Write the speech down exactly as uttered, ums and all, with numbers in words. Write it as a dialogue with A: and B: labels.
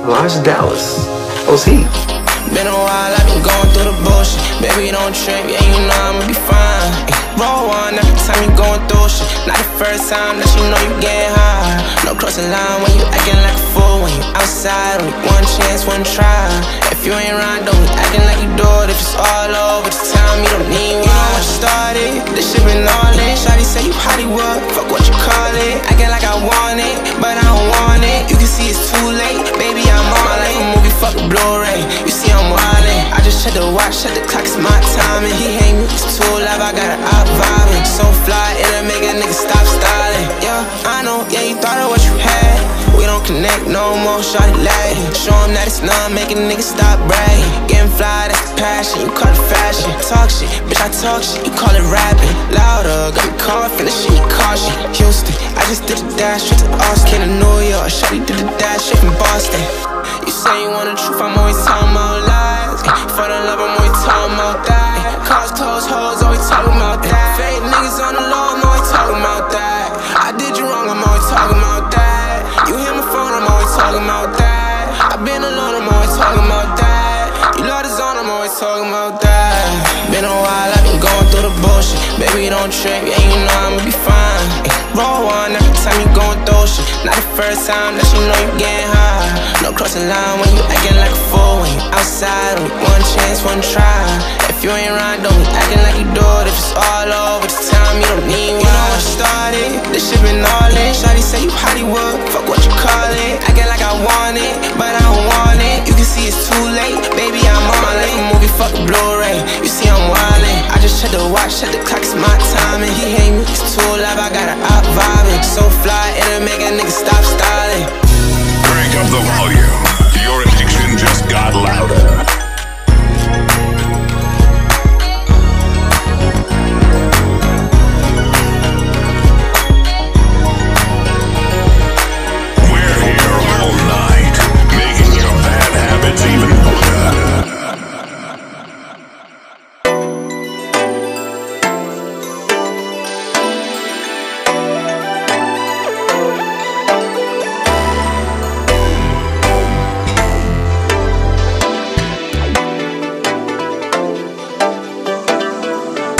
A: Elijah Dallas. What's he?
B: Been a while, I've been going through the bullshit. Baby, don't trip, yeah, you know I'ma be fine. Ay, roll one every time you going through shit. Not the first time that you know you getting high. No crossing line when you acting like a fool. When you outside, only one chance, one try. If you ain't right, don't be acting like you do it. If it's all over, just tell me you don't need one. You know what you started, this shit been all in. Shawty say you Hollywood, fuck what you call it. Acting like I want it, but I don't want it. You can see it's too late, baby, I'm on like a movie, fuck a Blu-ray. You see I'm wildin', I just check the watch, check the clock, it's my timing. He hate me, it's too loud, I got an eye vibing. So fly, it'll make a nigga stop styling. Yeah, I know, yeah, you thought of what you had. We don't connect no more, shawty lagging. Show him that it's none, make a nigga stop bragging. Getting fly, that's the passion, you call it fashion. Talk shit, bitch, I talk shit, you call it rapping. Louder, got me coughing, this shit, you caution. Houston, I just did the dash straight to Austin. To New York, shawty did the dash straight from Boston. You say you want the truth, I'm always talking about lies. For the love, I'm always talking about that. Cars, toes, hoes, always talking about that. Fake niggas on the low, I'm always talking about that. I did you wrong, I'm always talking about that. You hear my phone, I'm always talking about that. I've been alone, I'm always talking about that. You love the zone, I'm always talking about that. Been a while, I've been going through the bullshit. Baby, don't trip, yeah, you know I'ma be fine. Ay, roll one every time you going through shit. Not the first time that you know you getting high. No crossing line when you acting like a fool. When you outside, only one chance, one try. If you ain't right, don't be acting like you do it. If it's all over, just tell me you don't need one. You know what you started, this shit been all in. Shawty say you Hollywood, fuck what you call it. Acting like I want it, but I don't want it. You can see it's too late, baby, I'm on like a movie, fuck a Blu-ray. You see I'm wildin', I just check the watch, check the clock, it's my timing. He hate me, it's too loud, I got an eye vibing. So fly, it'll make a nigga stop styling.
C: Crank up the volume.